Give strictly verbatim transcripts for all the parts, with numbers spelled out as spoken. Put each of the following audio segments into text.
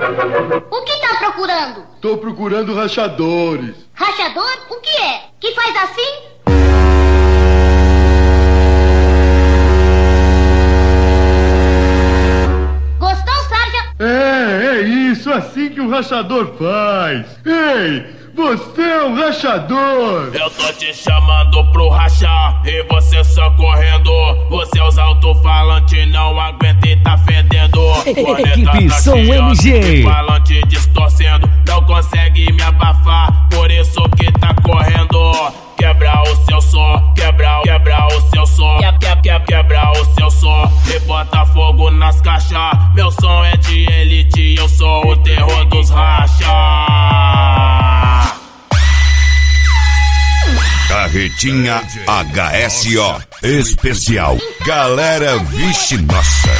O que tá procurando? Tô procurando rachadores. Rachador? O que é? Que faz assim? Gostou, Sarja? É, é isso, assim que um rachador faz. Ei, você é um rachador. Eu tô te chamando pro rachar e você só correndo. Você usa alto-falante, não aguenta e tá fedendo. Equipe Som M G. Falante distorcendo, não consegue me abafar, por isso que tá correndo. Quebra o seu som, quebra, quebra o seu som, quebra, quebra, quebra o seu som e bota fogo nas caixas. Meu som é de elite, eu sou o terror dos racha. Carretinha H S O especial. Galera, vixe, nossa.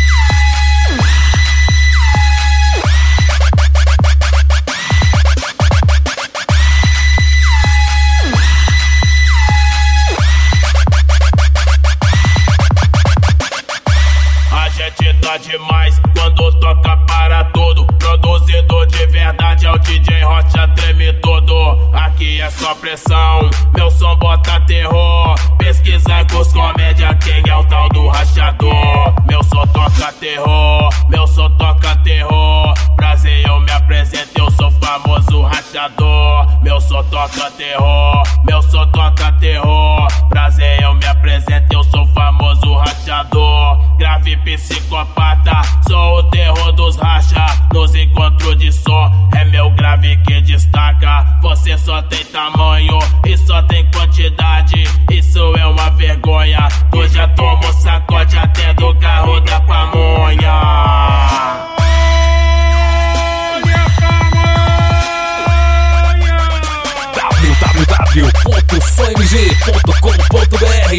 A gente tá demais quando toca para tudo. Produzido de verdade é o D J Rocha, treme todo. Aqui é só pressão, meu som bota terror. Pesquisa com os comédia, quem é o tal do rachador. Meu som toca terror, meu som toca terror. Prazer, eu me apresento, eu sou famoso rachador. Meu som toca terror, meu som toca terror. Prazer, eu me apresento, eu sou famoso rachador. Grave psicopata, sou o terror dos racha. Nos encontros de som, é meu grave que destaca. Você só tem tamanho e só tem quantidade, isso é uma vergonha. Tu já tomou sacode até do carro da pamonha. w w w ponto som m g ponto com ponto b r.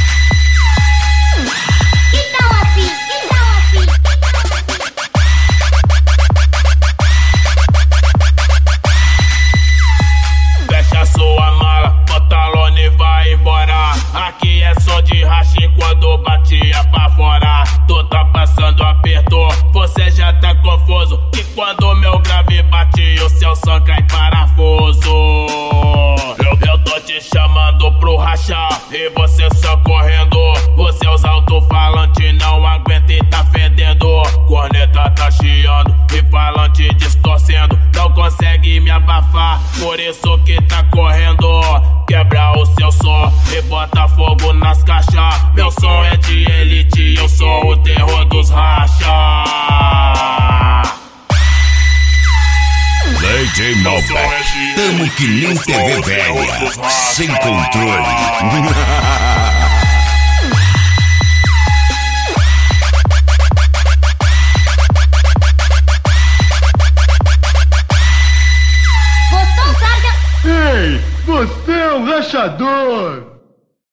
Fecha sua mala, pantalona e vai embora. Aqui é som de racha quando batia pra fora. Tu tá passando aperto, você já tá confuso. Que quando meu grave bate, o seu som cai parafuso. Eu, eu tô te chamando pro rachar e você só correndo. Você usa alto-falante, não aguenta e tá fedendo. Corneta tá chiando e falante distorcendo, não consegue me abafar, por isso que tá correndo. Quebra o seu som e bota fogo nas caixas. Meu som é de elite, eu sou o terror dos racha. D J Malbec, tamo que nem T V velha, sem controle. Gostou, Sarja? Ei, você é um rachador.